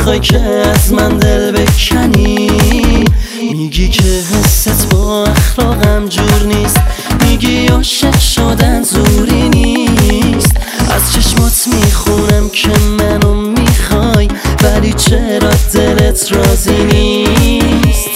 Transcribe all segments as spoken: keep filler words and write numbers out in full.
میخوای که از من دل بکنی، میگی که حست با اخلاقم جور نیست، میگی عاشق شدن زوری نیست. از چشمات میخونم که منو میخوای، ولی چرا دلت راضی نیست؟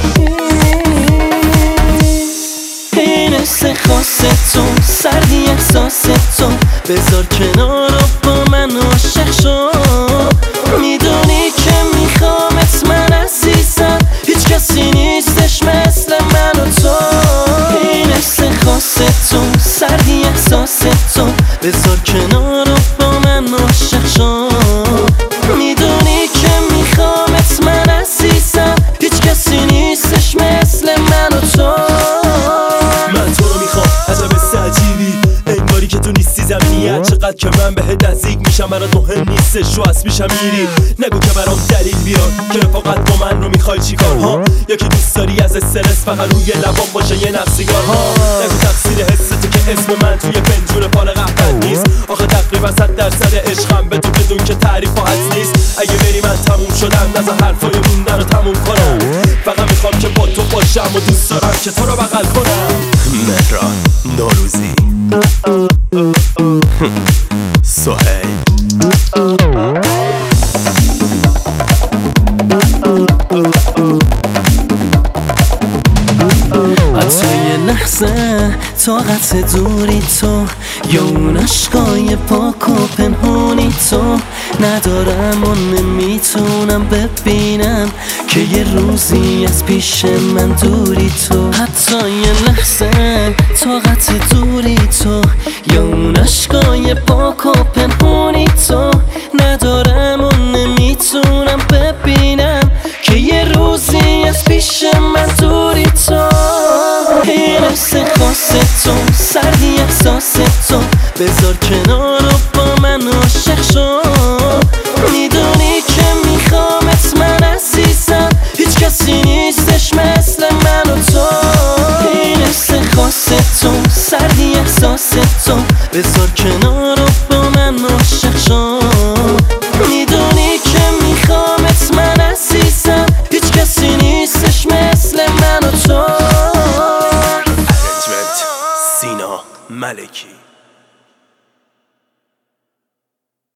این حس خاص تو، سردی احساس تو، بذار کنار و با من عاشق شو. میدونی که میخوامت من عزیزم، هیچ کسی نیستش مثل من و تو. این حس خاص تو، سردی احساس تو، بذار کنار و با من عاشق شو. میدونی که میخوامت من عزیزم، هیچ کسی نیستش مثل من و تو. من تو رو میخوام عجب عجیبی، انگاری که تو نیستی زمینیت، چقدر که من بهت نزدیک میشم برات مهم نیستش، رو از میشم میری. نگو که برام دلیل بیار که فقط با من رو میخوای چیکار ها، یکی دوست داری از استرس فقط روی لبام باشه یه نفس سیگار ها. نگو تقصیر حست که اسم من توی فنجون فال قهوه نیست، آخه تقریبا صد درصد عشقم به تو بدون که تعریف و حدس نیست. اگه بری من تموم شدم، نذار حرفای مونده رو تموم کنم، فقط میخوام که با تو باشم و دوست دارم که تو رو بغل کنم. مهران نوروزی سهیل حتی یه لحظه طاقت دوری تو، یا اون عشقای پاک و پنهونی تو ندارم و نمیتونم ببینم که یه روزی از پیش من دوری تو. حتی یه لحظه طاقت دوری تو، یا اون عشقای پاک و پنهونی تو ندارم و نمیتونم ببینم که یه روزی از پیش من دوری تو. این حس خاص تو، سردی احساس تو، بذار کنار و با من عاشق شو. میدونی که میخوامت من عزیزم، هیچ کسی نیستش مثل من و تو. این حس خاص تو، سردی احساس تو، بذار کنار و با من عاشق شو. میدونی که میخوامت من عزیزم، هیچ کسی نیستش مثل من و تو. سینا ملکی.